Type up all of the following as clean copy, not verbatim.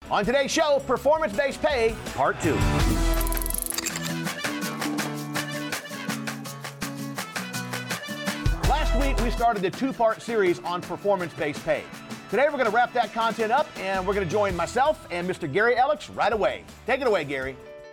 On today's show, Performance-Based Pay, Part 2. Last week, we started a two-part series on performance-based pay. Today, we're going to wrap that content up, and we're going to join myself and Mr. Gary Alex right away. Take it away, Gary.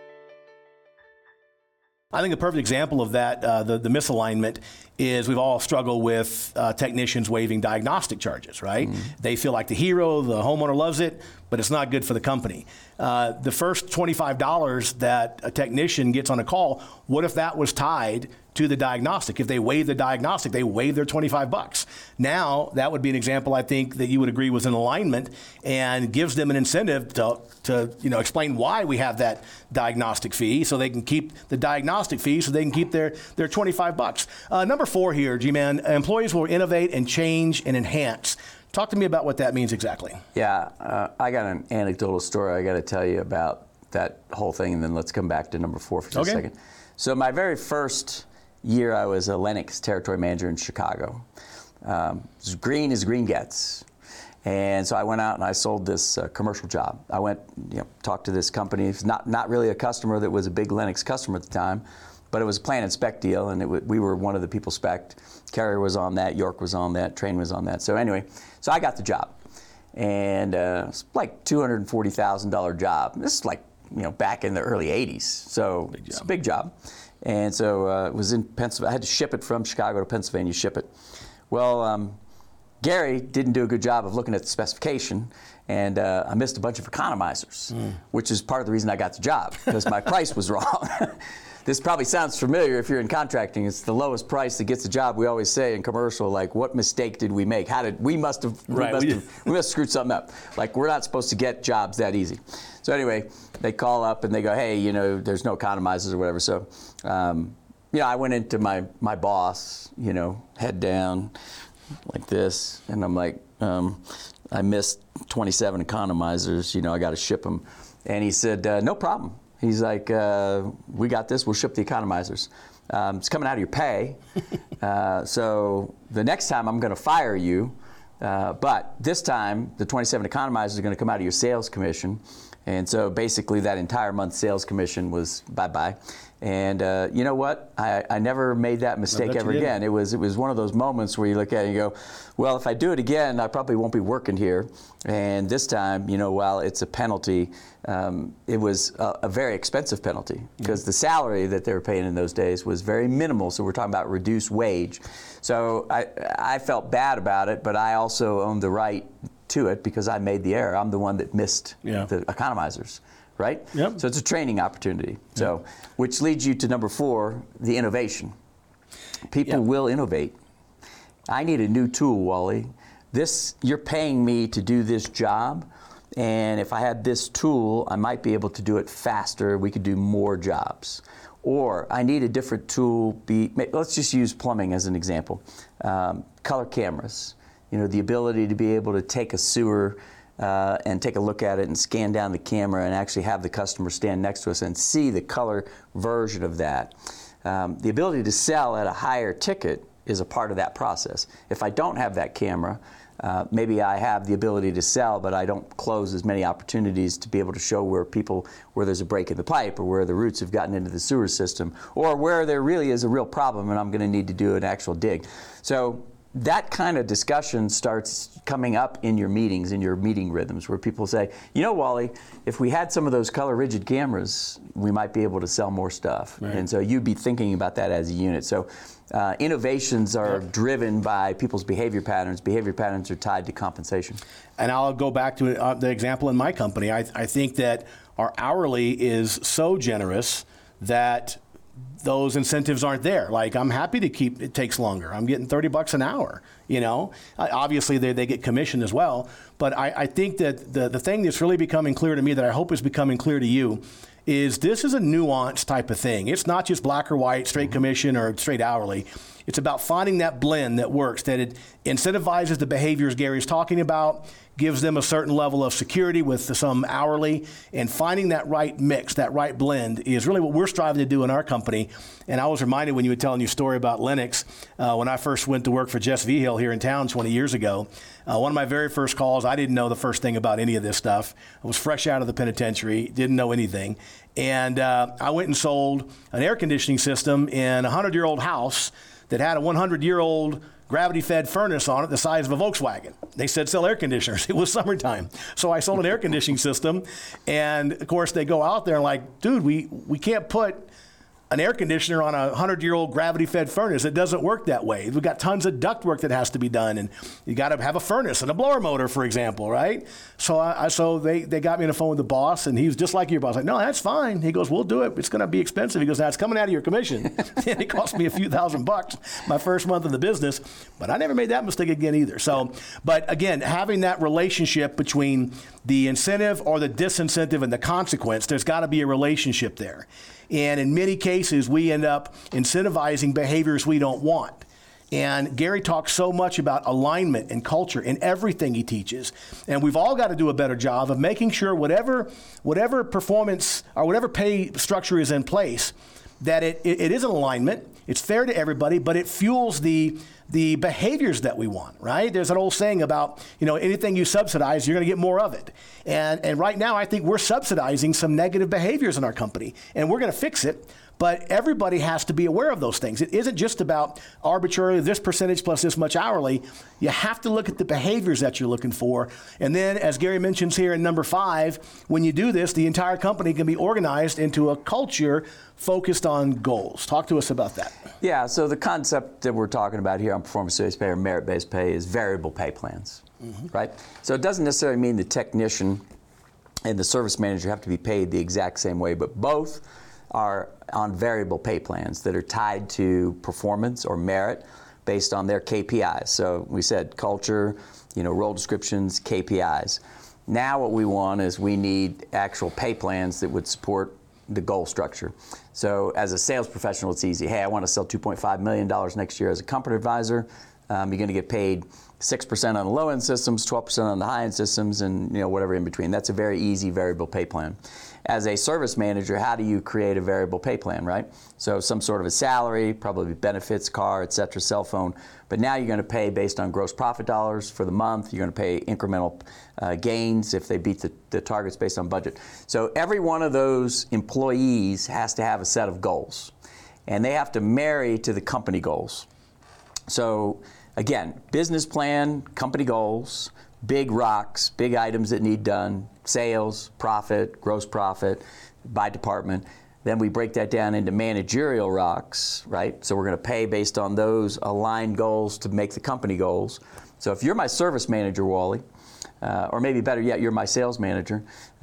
I think a perfect example of that, the misalignment, is we've all struggled with technicians waiving diagnostic charges, right? They feel like the hero, the homeowner loves it, but it's not good for the company. The first $25 that a technician gets on a call, what if that was tied to the diagnostic? If they waive the diagnostic, they waive their $25. Now, that would be an example, I think, that you would agree was in alignment and gives them an incentive to explain why we have that diagnostic fee, so they can keep the diagnostic fee, so they can keep their $25. Number 4 here, G-Man, employees will innovate and change and enhance. Talk to me about what that means exactly. Yeah, I got an anecdotal story I got to tell you about that whole thing, and then let's come back to number 4 for just a second. So my very first year, I was a Lennox territory manager in Chicago. As green as green gets. And so I went out and I sold this commercial job. I went, talked to this company. It's not really a customer that was a big Lennox customer at the time, but it was a plan and spec deal, and we were one of the people spec'd. Carrier was on that, York was on that, Train was on that. So anyway, so I got the job. And it's like $240,000 job. This is like, back in the early 80s. So it's a big job. And so it was in Pennsylvania. I had to ship it from Chicago to Pennsylvania, ship it. Well, Gary didn't do a good job of looking at the specification, and I missed a bunch of economizers, which is part of the reason I got the job, because my price was wrong. This probably sounds familiar if you're in contracting. It's the lowest price that gets the job. We always say in commercial, like, what mistake did we make? We must have screwed something up. Like, we're not supposed to get jobs that easy. So anyway, they call up and they go, hey, there's no economizers or whatever. So, I went into my boss, head down like this, and I'm like, I missed 27 economizers. I got to ship them. And he said, no problem. He's like, we got this. We'll ship the economizers. It's coming out of your pay. So the next time I'm going to fire you. But this time, the 27 economizers are going to come out of your sales commission. And so basically that entire month's sales commission was bye-bye. And you know what? I never made that mistake ever again. It was one of those moments where you look at it and you go, well, if I do it again, I probably won't be working here. And this time, while it's a penalty, it was a very expensive penalty, because the salary that they were paying in those days was very minimal. So we're talking about reduced wage. So I felt bad about it, but I also owned the right to it because I made the error. I'm the one that missed the economizers. Right? Yep. So it's a training opportunity. So, which leads you to number 4, the innovation. People will innovate. I need a new tool, Wally. You're paying me to do this job, and if I had this tool, I might be able to do it faster. We could do more jobs. Or I need a different tool. Let's just use plumbing as an example. Color cameras. The ability to be able to take a sewer and take a look at it and scan down the camera and actually have the customer stand next to us and see the color version of that. The ability to sell at a higher ticket is a part of that process. If I don't have that camera, maybe I have the ability to sell, but I don't close as many opportunities to be able to show where there's a break in the pipe, or where the roots have gotten into the sewer system, or where there really is a real problem and I'm going to need to do an actual dig. So that kind of discussion starts coming up in your meetings, in your meeting rhythms, where people say, Wally, if we had some of those color rigid cameras, we might be able to sell more stuff. Right. And so you'd be thinking about that as a unit. So innovations are driven by people's behavior patterns. Behavior patterns are tied to compensation. And I'll go back to the example in my company. I think that our hourly is so generous that those incentives aren't there. Like, I'm happy to keep, it takes longer. I'm getting $30 an hour, Obviously, they get commission as well. But I think that the thing that's really becoming clear to me, that I hope is becoming clear to you, is this is a nuanced type of thing. It's not just black or white, straight commission or straight hourly. It's about finding that blend that works, that it incentivizes the behaviors Gary's talking about, gives them a certain level of security with some hourly, and finding that right mix, that right blend is really what we're striving to do in our company. And I was reminded when you were telling your story about Lennox, when I first went to work for Jess Vigil here in town 20 years ago, one of my very first calls, sales. I didn't know the first thing about any of this stuff. I was fresh out of the penitentiary, didn't know anything. And I went and sold an air conditioning system in a 100-year-old house that had a 100-year-old gravity-fed furnace on it the size of a Volkswagen. They said sell air conditioners. It was summertime. So I sold an air conditioning system. And, of course, they go out there and like, dude, we can't put an air conditioner on a 100-year-old gravity-fed furnace. It doesn't work that way. We've got tons of duct work that has to be done, and you got to have a furnace and a blower motor, for example, right? So they got me on the phone with the boss, and he was just like your boss. Like, no, that's fine. He goes, we'll do it. It's going to be expensive. He goes, now it's coming out of your commission. And it cost me a few $1,000 my first month of the business, but I never made that mistake again either. So, but again, having that relationship between the incentive or the disincentive and the consequence, there's got to be a relationship there. And in many cases, we end up incentivizing behaviors we don't want. And Gary talks so much about alignment and culture in everything he teaches. And we've all got to do a better job of making sure whatever performance or whatever pay structure is in place, that it is an alignment, it's fair to everybody, but it fuels the behaviors that we want, right? There's an old saying about, anything you subsidize, you're going to get more of it. And right now, I think we're subsidizing some negative behaviors in our company, and we're going to fix it. But everybody has to be aware of those things. It isn't just about arbitrarily this percentage plus this much hourly. You have to look at the behaviors that you're looking for. And then, as Gary mentions here in number 5, when you do this, the entire company can be organized into a culture focused on goals. Talk to us about that. Yeah, so the concept that we're talking about here on performance-based pay or merit-based pay is variable pay plans, right? So it doesn't necessarily mean the technician and the service manager have to be paid the exact same way, but both are on variable pay plans that are tied to performance or merit based on their KPIs. So we said culture, role descriptions, KPIs. Now what we want is we need actual pay plans that would support the goal structure. So as a sales professional, it's easy. Hey, I want to sell $2.5 million next year as a company advisor. You're going to get paid 6% on the low-end systems, 12% on the high-end systems, and whatever in between. That's a very easy variable pay plan. As a service manager, how do you create a variable pay plan, right? So some sort of a salary, probably benefits, car, et cetera, cell phone. But now you're going to pay based on gross profit dollars for the month. You're going to pay incremental gains if they beat the targets based on budget. So every one of those employees has to have a set of goals, and they have to marry to the company goals. So again, business plan, company goals, big rocks, big items that need done, sales, profit, gross profit by department. Then we break that down into managerial rocks, right? So we're going to pay based on those aligned goals to make the company goals. So if you're my service manager, Wally, or maybe better yet, you're my sales manager,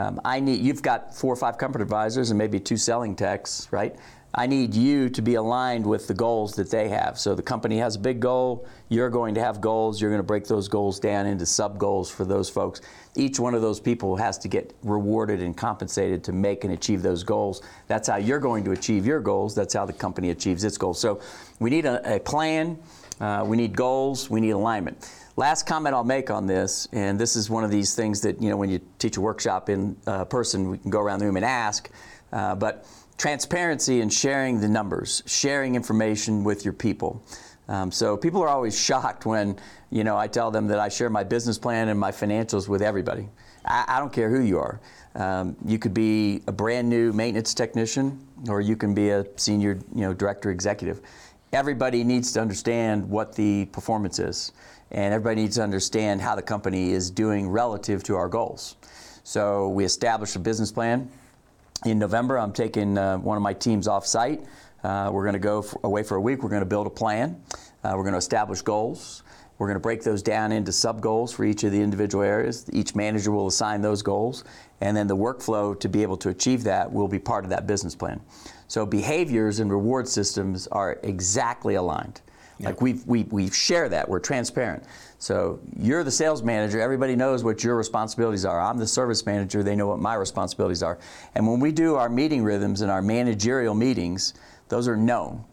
you've got 4 or 5 company advisors and maybe 2 selling techs, right? I need you to be aligned with the goals that they have. So the company has a big goal, you're going to have goals, you're going to break those goals down into sub-goals for those folks. Each one of those people has to get rewarded and compensated to make and achieve those goals. That's how you're going to achieve your goals, that's how the company achieves its goals. So we need a plan, we need goals, we need alignment. Last comment I'll make on this, and this is one of these things that, when you teach a workshop in person, we can go around the room and ask, but transparency and sharing the numbers, sharing information with your people. So people are always shocked when, I tell them that I share my business plan and my financials with everybody. I don't care who you are. You could be a brand new maintenance technician, or you can be a senior, director executive. Everybody needs to understand what the performance is, and everybody needs to understand how the company is doing relative to our goals. So we established a business plan. In November, I'm taking one of my teams off-site. We're going to go away for a week. We're going to build a plan. We're going to establish goals. We're going to break those down into sub-goals for each of the individual areas. Each manager will assign those goals, and then the workflow to be able to achieve that will be part of that business plan. So behaviors and reward systems are exactly aligned. Yeah. Like we share that. We're transparent. So you're the sales manager. Everybody knows what your responsibilities are. I'm the service manager. They know what my responsibilities are. And when we do our meeting rhythms and our managerial meetings, those are known.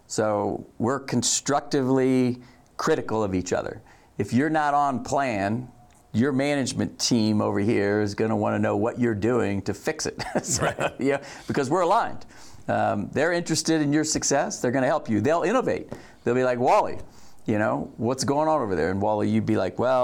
So we're constructively critical of each other. If you're not on plan, your management team over here is going to want to know what you're doing to fix it. So, right. Because we're aligned. They're interested in your success. They're going to help you. They'll innovate. They'll be like, Wally, what's going on over there? And Wally, you'd be like, well,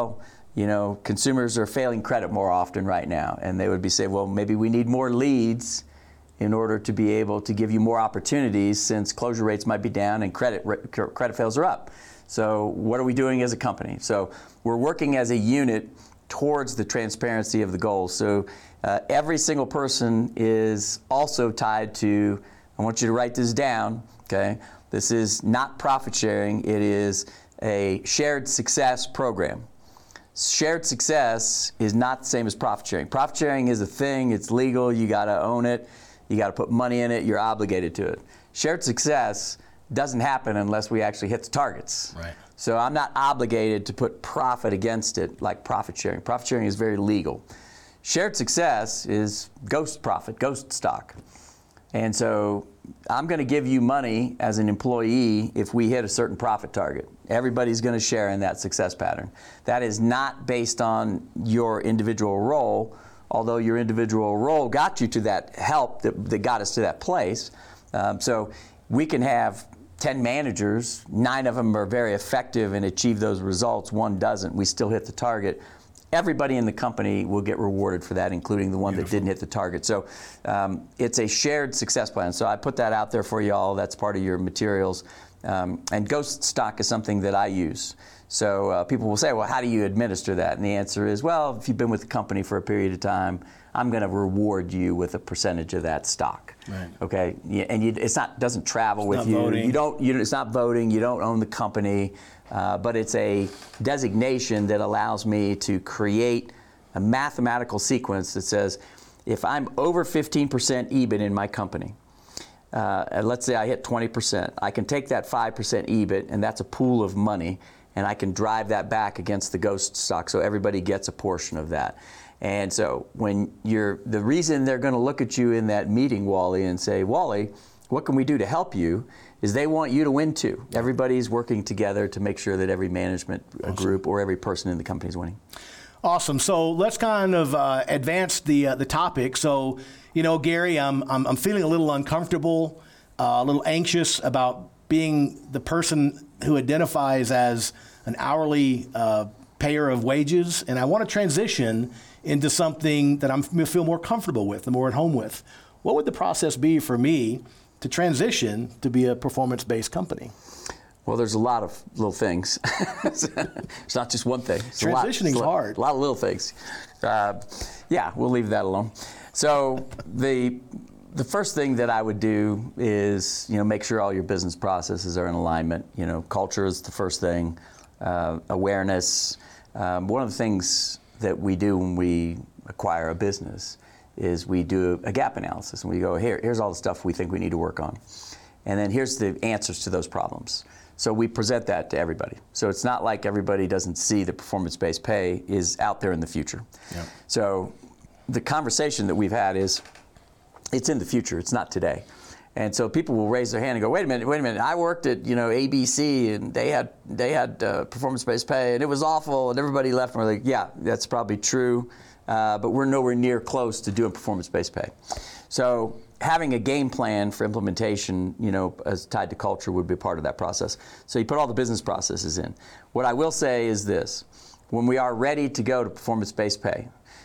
consumers are failing credit more often right now, and they would be saying, well, maybe we need more leads in order to be able to give you more opportunities, since closure rates might be down and credit fails are up. So what are we doing as a company? So we're working as a unit towards the transparency of the goals. So every single person is also tied to, I want you to write this down, okay? This is not profit sharing, it is a shared success program. Shared success is not the same as profit sharing. Profit sharing is a thing, it's legal, you gotta own it, you gotta put money in it, you're obligated to it. Shared success doesn't happen unless we actually hit the targets. Right. So I'm not obligated to put profit against it like profit sharing. Profit sharing is very legal. Shared success is ghost profit, ghost stock. And so I'm going to give you money as an employee if we hit a certain profit target. Everybody's going to share in that success pattern. That is not based on your individual role, although your individual role got you to that help that got us to that place. So we can have 10 managers, 9 of them are very effective and achieve those results, 1 doesn't. We still hit the target. Everybody in the company will get rewarded for that, including the one that didn't hit the target. So it's a shared success plan. So I put that out there for you all. That's part of your materials. And ghost stock is something that I use. So people will say, well, how do you administer that? And the answer is, well, if you've been with the company for a period of time, I'm going to reward you with a percentage of that stock. Right. Okay, and it's not doesn't travel with you. Voting. It's not voting. You don't own the company, but it's a designation that allows me to create a mathematical sequence that says, if I'm over 15% EBIT in my company, and let's say I hit 20%, I can take that 5% EBIT, and that's a pool of money, and I can drive that back against the ghost stock, so everybody gets a portion of that. And so when the reason they're going to look at you in that meeting, Wally, and say, Wally, what can we do to help you, is they want you to win too. Everybody's working together to make sure that every management group or every person in the company is winning. Awesome. So let's kind of advance the topic. So, Gary, I'm feeling a little uncomfortable, a little anxious about being the person who identifies as an hourly payer of wages, and I want to transition into something that I feel more comfortable with and more at home with. What would the process be for me to transition to be a performance-based company? Well, there's a lot of little things. It's not just one thing. Transitioning's hard. A lot of little things. Yeah, we'll leave that alone. So the first thing that I would do is, make sure all your business processes are in alignment. Culture is the first thing. Awareness. One of the things that we do when we acquire a business is we do a gap analysis, and we go, here's all the stuff we think we need to work on. And then here's the answers to those problems. So we present that to everybody. So it's not like everybody doesn't see that performance-based pay is out there in the future. Yep. So the conversation that we've had is, it's in the future, it's not today. And so people will raise their hand and go, wait a minute, I worked at ABC, and they had performance-based pay, and it was awful, and everybody left, and we're like, yeah, that's probably true, but we're nowhere near close to doing performance-based pay. So having a game plan for implementation, as tied to culture, would be part of that process. So you put all the business processes in. What I will say is this: when we are ready to go to performance-based pay,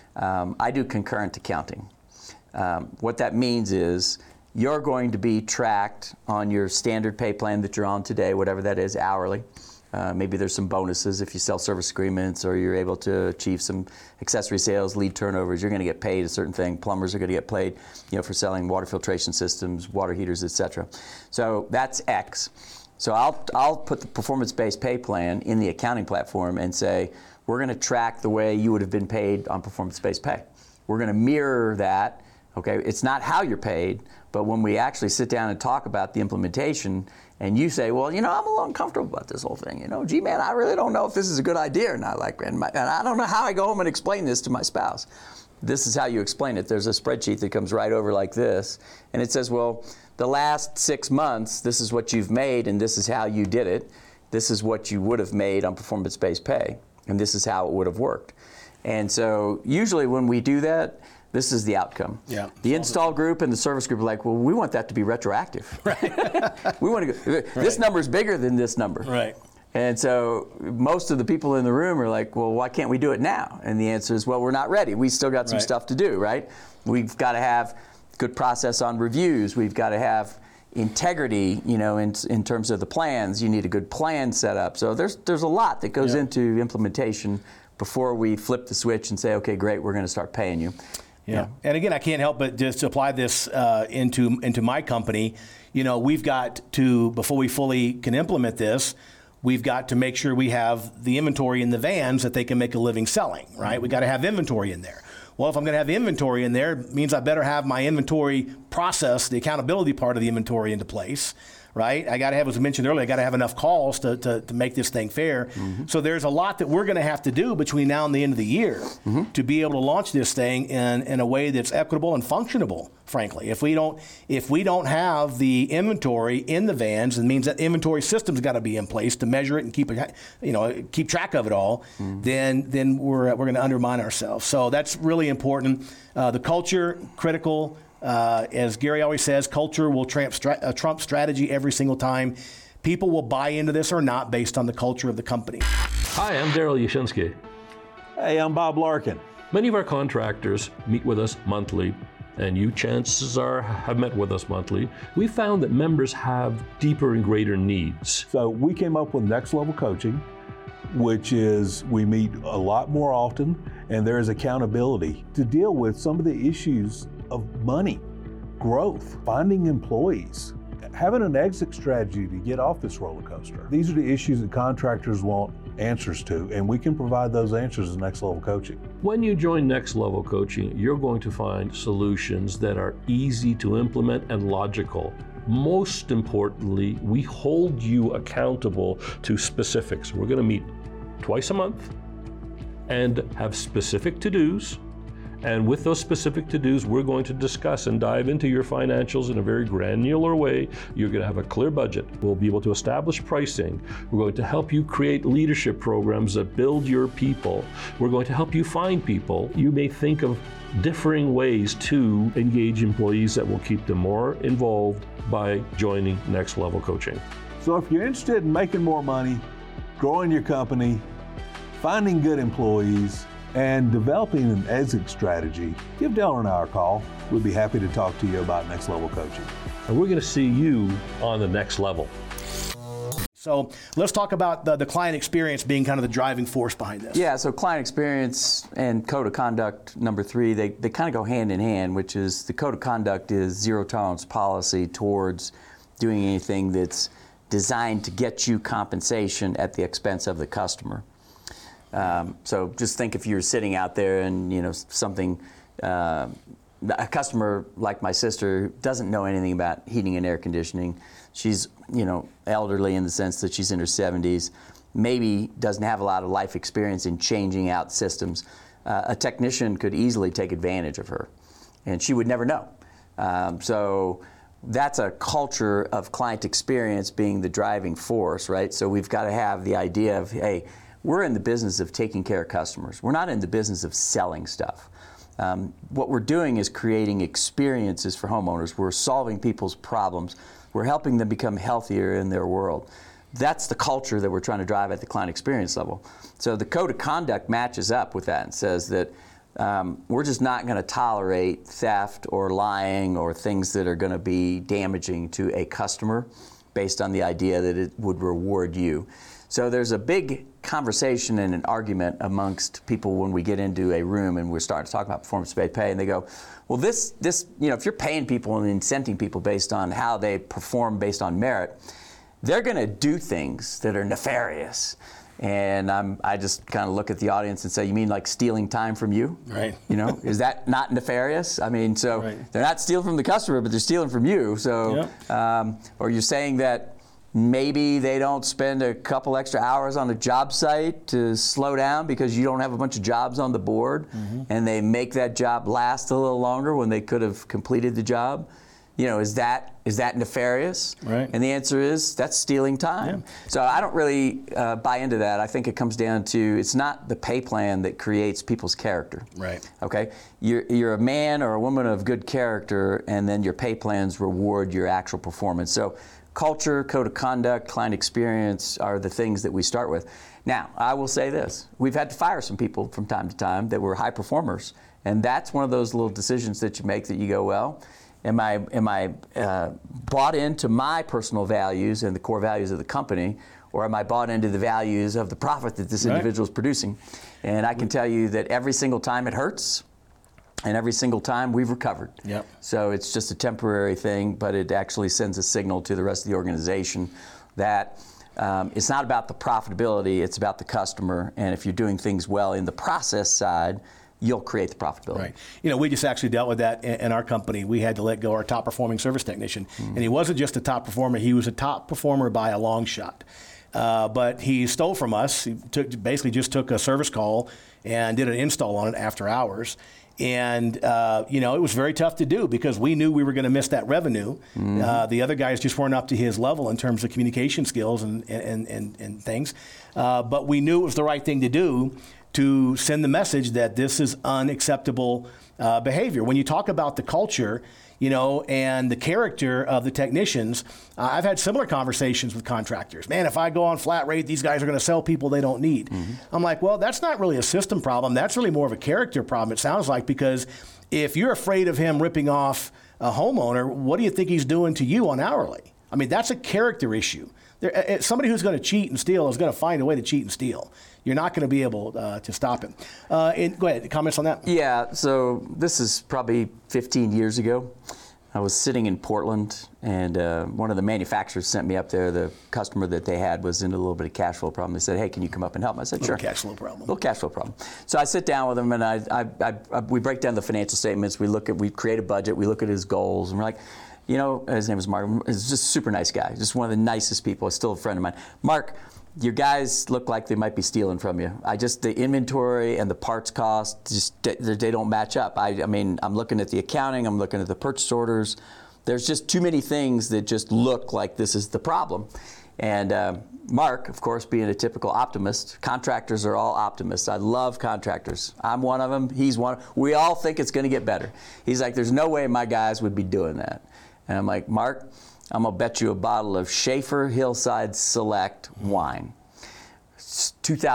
I do concurrent accounting. What that means is, you're going to be tracked on your standard pay plan that you're on today, whatever that is, hourly. Maybe there's some bonuses if you sell service agreements, or you're able to achieve some accessory sales, lead turnovers. You're going to get paid a certain thing. Plumbers are going to get paid, for selling water filtration systems, water heaters, etc. So that's X. So I'll put the performance-based pay plan in the accounting platform and say, we're going to track the way you would have been paid on performance-based pay. We're going to mirror that. Okay, it's not how you're paid, but when we actually sit down and talk about the implementation, and you say, well, I'm a little uncomfortable about this whole thing. Gee, man, I really don't know if this is a good idea or not. And I don't know how I go home and explain this to my spouse. This is how you explain it. There's a spreadsheet that comes right over like this, and it says, well, the last 6 months, this is what you've made, and this is how you did it. This is what you would have made on performance-based pay, and this is how it would have worked. And so usually when we do that, this is the outcome. Yeah. The install group and the service group are like, well, we want that to be retroactive. Right. We want to go, this number is bigger than this number. Right. And so most of the people in the room are like, well, why can't we do it now? And the answer is, well, we're not ready. We still got some stuff to do, right? We've got to have good process on reviews. We've got to have integrity, in terms of the plans. You need a good plan set up. So there's a lot that goes into implementation before we flip the switch and say, okay, great, we're going to start paying you. Yeah. And again, I can't help but just apply this into my company. We've got to, before we fully can implement this, we've got to make sure we have the inventory in the vans that they can make a living selling, right? We got to have inventory in there. Well, if I'm going to have inventory in there, it means I better have my inventory process, the accountability part of the inventory into place, right? I got to have, as I mentioned earlier, I got to have enough calls to make this thing fair. So there's a lot that we're going to have to do between now and the end of the year to be able to launch this thing in a way that's equitable and functionable, frankly. If we don't have the inventory in the vans, it means that inventory system's got to be in place to measure it and keep track of it all, then we're going to undermine ourselves. So that's really important. The culture, critical. As Gary always says, culture will trump strategy every single time. People will buy into this or not based on the culture of the company. Hi, I'm Daryl Yashinsky. Hey, I'm Bob Larkin. Many of our contractors meet with us monthly, and you, chances are, have met with us monthly. We found that members have deeper and greater needs. So we came up with Next Level Coaching, which is we meet a lot more often, and there is accountability to deal with some of the issues of money, growth, finding employees, having an exit strategy to get off this roller coaster. These are the issues that contractors want answers to, and we can provide those answers in Next Level Coaching. When you join Next Level Coaching, you're going to find solutions that are easy to implement and logical. Most importantly, we hold you accountable to specifics. We're going to meet twice a month and have specific to-dos. And with those specific to-dos, we're going to discuss and dive into your financials in a very granular way. You're going to have a clear budget. We'll be able to establish pricing. We're going to help you create leadership programs that build your people. We're going to help you find people. You may think of differing ways to engage employees that will keep them more involved by joining Next Level Coaching. So if you're interested in making more money, growing your company, finding good employees, and developing an exit strategy, give Dale and I a call. We'd be happy to talk to you about Next Level Coaching. And we're going to see you on the next level. So let's talk about the client experience being kind of the driving force behind this. Yeah, so client experience and code of conduct, number 3, they kind of go hand in hand, which is the code of conduct is zero tolerance policy towards doing anything that's designed to get you compensation at the expense of the customer. So just think if you're sitting out there and a customer like my sister who doesn't know anything about heating and air conditioning. She's elderly in the sense that she's in her 70s, maybe doesn't have a lot of life experience in changing out systems. A technician could easily take advantage of her, and she would never know. So that's a culture of client experience being the driving force, right? So we've got to have the idea of, hey, we're in the business of taking care of customers. We're not in the business of selling stuff. What we're doing is creating experiences for homeowners. We're solving people's problems. We're helping them become healthier in their world. That's the culture that we're trying to drive at the client experience level. So the code of conduct matches up with that and says that we're just not going to tolerate theft or lying or things that are going to be damaging to a customer based on the idea that it would reward you. So there's a big conversation and an argument amongst people when we get into a room and we're starting to talk about performance-based pay, and they go, well, this, if you're paying people and incenting people based on how they perform based on merit, they're going to do things that are nefarious. And I just kind of look at the audience and say, you mean like stealing time from you? Right. Is that not nefarious? I mean, so right. They're not stealing from the customer, but they're stealing from you. So, or you're saying that maybe they don't spend a couple extra hours on a job site to slow down because you don't have a bunch of jobs on the board, and they make that job last a little longer when they could have completed the job. Is that nefarious? Right. And the answer is that's stealing time. Yeah. So I don't really buy into that. I think it comes down to it's not the pay plan that creates people's character. Right. Okay. You're a man or a woman of good character, and then your pay plans reward your actual performance. So culture, code of conduct, client experience are the things that we start with. Now, I will say this. We've had to fire some people from time to time that were high performers. And that's one of those little decisions that you make that you go, well, am I bought into my personal values and the core values of the company, or am I bought into the values of the profit that this individual is producing? And I can tell you that every single time it hurts, and every single time we've recovered. Yep. So it's just a temporary thing, but it actually sends a signal to the rest of the organization that it's not about the profitability, it's about the customer. And if you're doing things well in the process side, you'll create the profitability. Right. You know, we just actually dealt with that in our company. We had to let go our top performing service technician. And he wasn't just a top performer, he was a top performer by a long shot. But he stole from us. He basically just took a service call and did an install on it after hours. And, you know, it was very tough to do because we knew we were going to miss that revenue. The other guys just weren't up to his level in terms of communication skills and things. But we knew it was the right thing to do to send the message that this is unacceptable behavior. When you talk about the culture, you know, and the character of the technicians, I've had similar conversations with contractors. Man, if I go on flat rate, these guys are going to sell people they don't need. I'm like, well, that's not really a system problem. That's really more of a character problem, it sounds like, because if you're afraid of him ripping off a homeowner, what do you think he's doing to you on hourly? I mean, that's a character issue. Somebody who's going to cheat and steal is going to find a way to cheat and steal. You're not going to be able to stop him. Go ahead, comments on that? Yeah, so this is probably 15 years ago. I was sitting in Portland, and one of the manufacturers sent me up there. The customer that they had was in a little bit of cash flow problem. They said, hey, can you come up and help? I said, sure. Cash flow problem. Little cash flow problem. So I sit down with him, and we break down the financial statements. We create a budget. We look at his goals, and we're like, you know, his name is Mark. He's just a super nice guy, just one of the nicest people. He's still a friend of mine. Mark, your guys look like they might be stealing from you. The inventory and the parts cost, just they don't match up. I mean, I'm looking at the accounting, I'm looking at the purchase orders. There's just too many things that just look like this is the problem. And Mark, of course, being a typical optimist, contractors are all optimists. I love contractors. I'm one of them, he's one. We all think it's gonna get better. He's like, there's no way my guys would be doing that. And I'm like, Mark, I'm gonna bet you a bottle of Schaefer Hillside Select wine. It's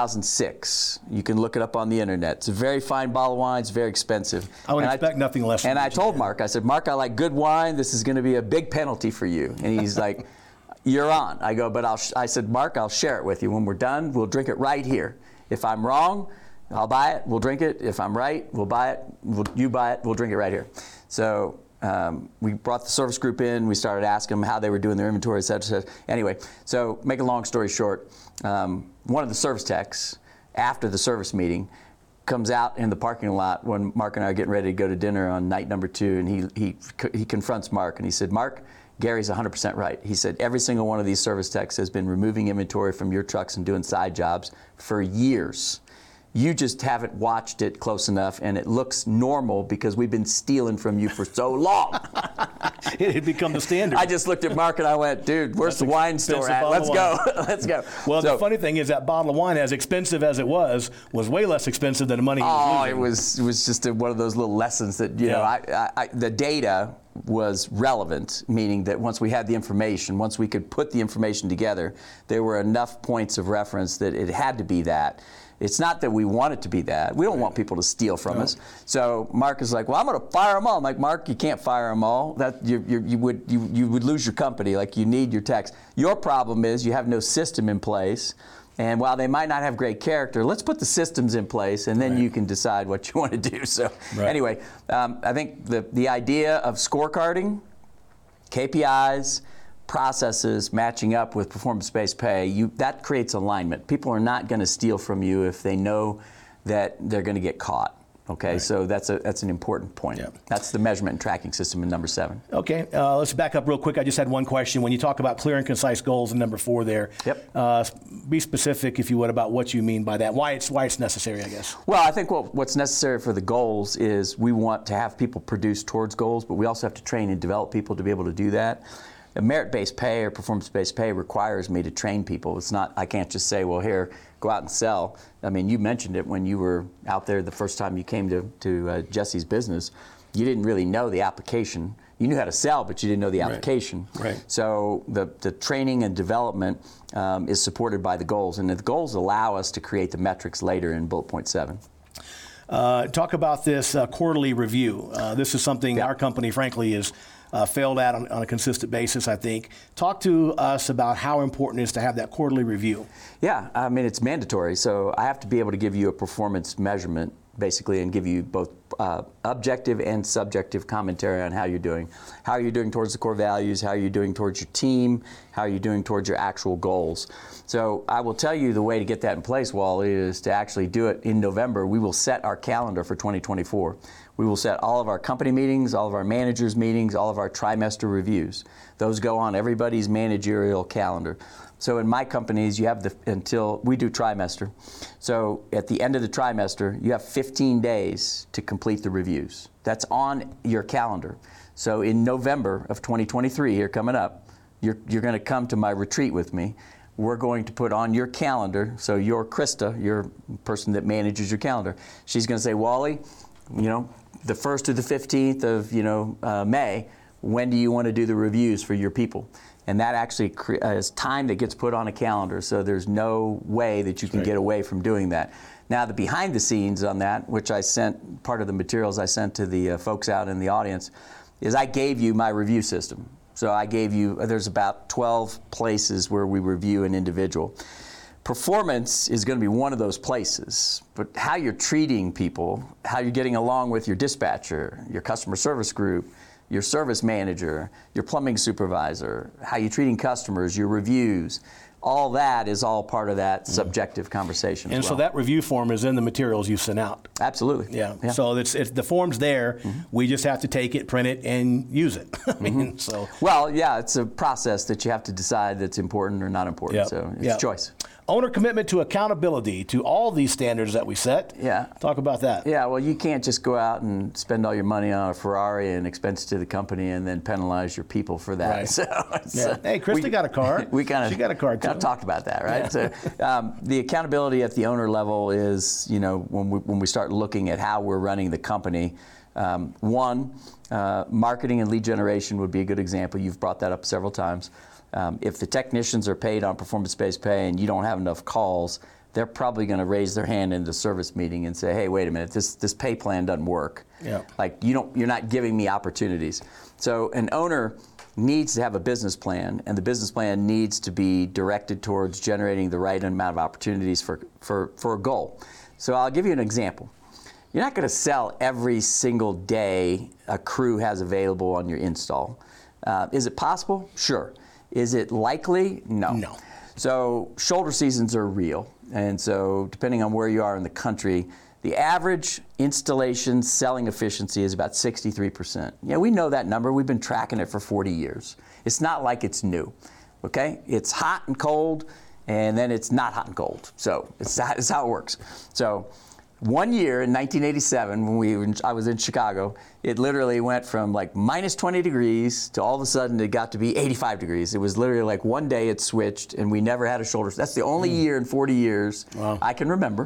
2006. You can look it up on the internet. It's a very fine bottle of wine. It's very expensive. I would expect nothing less. And I told Mark, I said, Mark, I like good wine. This is gonna be a big penalty for you. And he's like, you're on. I go, but I said, Mark, I'll share it with you. When we're done, we'll drink it right here. If I'm wrong, I'll buy it. We'll drink it. If I'm right, we'll buy it. You buy it. We'll drink it right here. So. We brought the service group in. We started asking them how they were doing their inventory, et cetera, et cetera. Anyway, so make a long story short, one of the service techs, after the service meeting, comes out in the parking lot when Mark and I are getting ready to go to dinner on night number 2, and he confronts Mark, and he said, Mark, Gary's 100% right. He said, every single one of these service techs has been removing inventory from your trucks and doing side jobs for years. You just haven't watched it close enough, and it looks normal because we've been stealing from you for so long. It had become the standard. I just looked at Mark and I went, dude, where's the wine store at? Let's go. Let's go. Well, the funny thing is that bottle of wine, as expensive as it was way less expensive than the money he was losing. It was just one of those little lessons that, you know, the data was relevant, meaning that once we had the information, once we could put the information together, there were enough points of reference that it had to be that. It's not that we want it to be that. We don't want people to steal from us. So Mark is like, well, I'm going to fire them all. I'm like, Mark, you can't fire them all. That you would lose your company. Like, you need your techs. Your problem is you have no system in place. And while they might not have great character, let's put the systems in place, and then you can decide what you want to do. So anyway, I think the idea of scorecarding, KPIs, processes matching up with performance-based pay, that creates alignment. People are not going to steal from you if they know that they're going to get caught. Okay, so that's an important point. Yep. That's the measurement and tracking system in number 7. Okay, let's back up real quick. I just had one question. When you talk about clear and concise goals in number 4 there, be specific, if you would, about what you mean by that. Why it's necessary, I guess. Well, I think what's necessary for the goals is we want to have people produce towards goals, but we also have to train and develop people to be able to do that. Merit-based pay or performance-based pay requires me to train people. It's not, I can't just say, well, here, go out and sell. I mean, you mentioned it when you were out there the first time you came to Jesse's business. You didn't really know the application. You knew how to sell, but you didn't know the application. Right. So the training and development is supported by the goals, and the goals allow us to create the metrics later in bullet point 7. Talk about this quarterly review. This is something our company, frankly, is failed at on a consistent basis, I think. Talk to us about how important it is to have that quarterly review. Yeah, I mean, it's mandatory. So I have to be able to give you a performance measurement, basically, and give you both objective and subjective commentary on how you're doing. How are you doing towards the core values? How are you doing towards your team? How are you doing towards your actual goals? So I will tell you the way to get that in place, Wally, is to actually do it in November. We will set our calendar for 2024. We will set all of our company meetings, all of our managers' meetings, all of our trimester reviews. Those go on everybody's managerial calendar. So in my companies, you have until we do trimester. So at the end of the trimester, you have 15 days to complete the reviews. That's on your calendar. So in November of 2023, here coming up, you're going to come to my retreat with me. We're going to put on your calendar. So your Krista, your person that manages your calendar, she's going to say, Wally, the 1st to the 15th of May, when do you want to do the reviews for your people? And that actually is time that gets put on a calendar, so there's no way that you can get away from doing that. Now, the behind the scenes on that, which I sent, part of the materials I sent to the folks out in the audience, is I gave you my review system. So I gave you, there's about 12 places where we review an individual. Performance is going to be one of those places, but how you're treating people, how you're getting along with your dispatcher, your customer service group, your service manager, your plumbing supervisor, how you're treating customers, your reviews, all that is all part of that subjective conversation. And so that review form is in the materials you sent out. Absolutely. Yeah. So it's the form's there. We just have to take it, print it, and use it. Well, yeah, it's a process that you have to decide that's important or not important. So it's a choice. Owner commitment to accountability to all these standards that we set. Yeah. Talk about that. Yeah, well, you can't just go out and spend all your money on a Ferrari and expense to the company and then penalize your people for that. Right. So hey, Krista got a car. She got a car too. I've talked about that, right? So the accountability at the owner level is, when we start looking at how we're running the company, marketing and lead generation would be a good example. You've brought that up several times. If the technicians are paid on performance-based pay and you don't have enough calls, they're probably going to raise their hand in the service meeting and say, hey, wait a minute, this pay plan doesn't work. Yeah. Like, you're not giving me opportunities. So an owner needs to have a business plan, and the business plan needs to be directed towards generating the right amount of opportunities for a goal. So I'll give you an example. You're not going to sell every single day a crew has available on your install. Is it possible? Sure. Is it likely? No. No. So shoulder seasons are real. And so depending on where you are in the country, the average installation selling efficiency is about 63%. Yeah, we know that number. We've been tracking it for 40 years. It's not like it's new, okay? It's hot and cold, and then it's not hot and cold. So it's how it works. So 1 year in 1987, when I was in Chicago, it literally went from like minus 20 degrees to all of a sudden it got to be 85 degrees. It was literally like one day it switched, and we never had a shoulder. That's the only year in 40 years I can remember.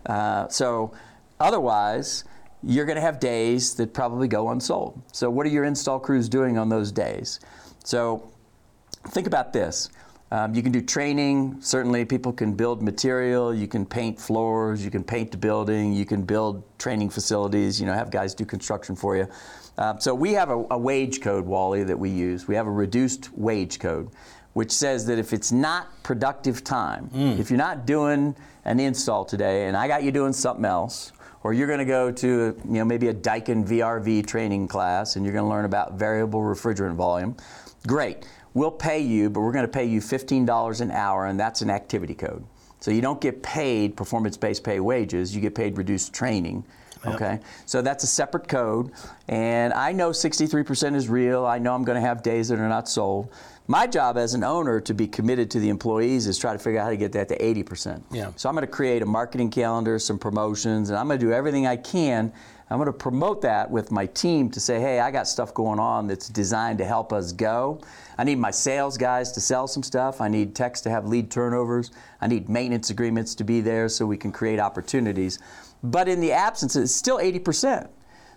So otherwise, you're going to have days that probably go unsold. So what are your install crews doing on those days? So think about this. You can do training. Certainly people can build material. You can paint floors. You can paint the building. You can build training facilities, have guys do construction for you. So we have a wage code, Wally, that we use. We have a reduced wage code, which says that if it's not productive time, if you're not doing an install today and I got you doing something else, or you're going to go to maybe a Daikin VRV training class and you're going to learn about variable refrigerant volume, great. We'll pay you, but we're going to pay you $15 an hour, and that's an activity code. So you don't get paid performance-based pay wages, you get paid reduced training. Okay, so that's a separate code, and I know 63% is real. I know I'm going to have days that are not sold. My job as an owner to be committed to the employees is try to figure out how to get that to 80%. Yeah. So I'm going to create a marketing calendar, some promotions, and I'm going to do everything I can. I'm going to promote that with my team to say, hey, I got stuff going on that's designed to help us go. I need my sales guys to sell some stuff. I need techs to have lead turnovers. I need maintenance agreements to be there so we can create opportunities. But in the absence, it's still 80%.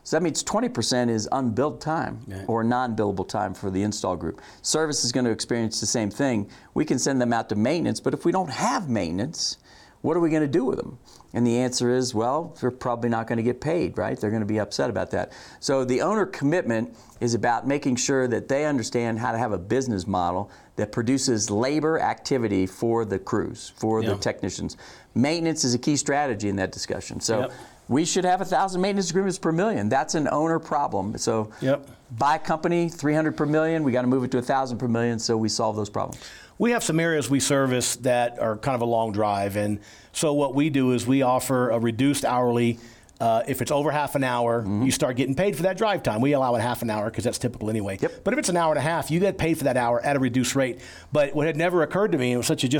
So that means 20% is unbilled time or non-billable time for the install group. Service is going to experience the same thing. We can send them out to maintenance, but if we don't have maintenance, what are we going to do with them? And the answer is, well, they're probably not going to get paid, right? They're going to be upset about that. So the owner commitment is about making sure that they understand how to have a business model that produces labor activity for the crews, for the technicians. Maintenance is a key strategy in that discussion. So we should have 1,000 maintenance agreements per million. That's an owner problem. So by company, 300 per million. We got to move it to 1,000 per million so we solve those problems. We have some areas we service that are kind of a long drive, and so what we do is we offer a reduced hourly. If it's over half an hour, you start getting paid for that drive time. We allow it half an hour because that's typical anyway. But if it's an hour and a half, you get paid for that hour at a reduced rate. But what had never occurred to me, it was such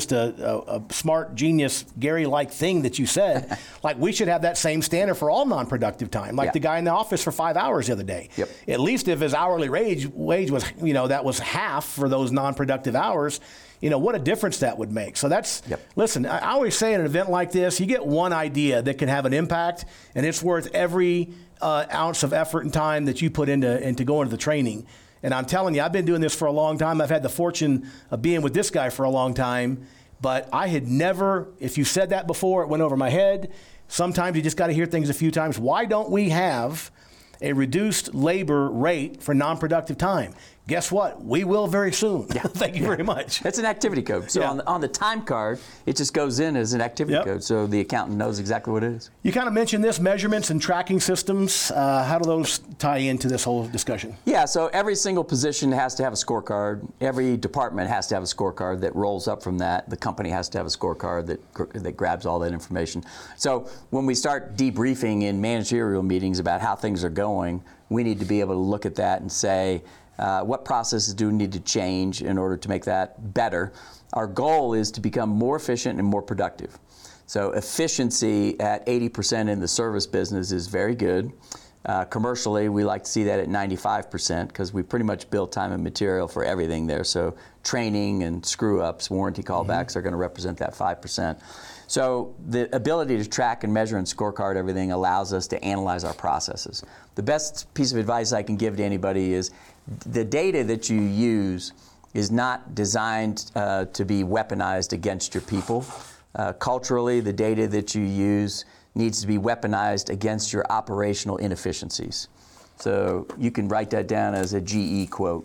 a smart, genius, Gary-like thing that you said, like we should have that same standard for all non-productive time, like the guy in the office for 5 hours the other day. At least if his hourly wage was, that was half for those non-productive hours, what a difference that would make. So that's, listen, I always say at an event like this, you get one idea that can have an impact, and it's worth every ounce of effort and time that you put into going to the training. And I'm telling you, I've been doing this for a long time. I've had the fortune of being with this guy for a long time, but I had never, if you said that before, it went over my head. Sometimes you just got to hear things a few times. Why don't we have a reduced labor rate for non-productive time? Guess what? We will very soon. Thank you very much. It's an activity code. So on the time card, it just goes in as an activity code, so the accountant knows exactly what it is. You kind of mentioned this, measurements and tracking systems. How do those tie into this whole discussion? Yeah, so every single position has to have a scorecard. Every department has to have a scorecard that rolls up from that. The company has to have a scorecard that grabs all that information. So when we start debriefing in managerial meetings about how things are going, we need to be able to look at that and say, what processes do we need to change in order to make that better? Our goal is to become more efficient and more productive. So efficiency at 80% in the service business is very good. Commercially, we like to see that at 95% because we pretty much build time and material for everything there. So training and screw-ups, warranty callbacks are going to represent that 5%. So the ability to track and measure and scorecard everything allows us to analyze our processes. The best piece of advice I can give to anybody is the data that you use is not designed to be weaponized against your people. Culturally, the data that you use needs to be weaponized against your operational inefficiencies. So you can write that down as a GE quote.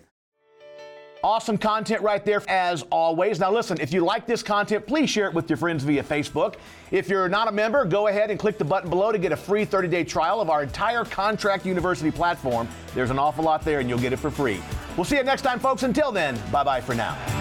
Awesome content right there, as always. Now listen, if you like this content, please share it with your friends via Facebook. If you're not a member, go ahead and click the button below to get a free 30-day trial of our entire Contract University platform. There's an awful lot there, and you'll get it for free. We'll see you next time, folks. Until then, bye-bye for now.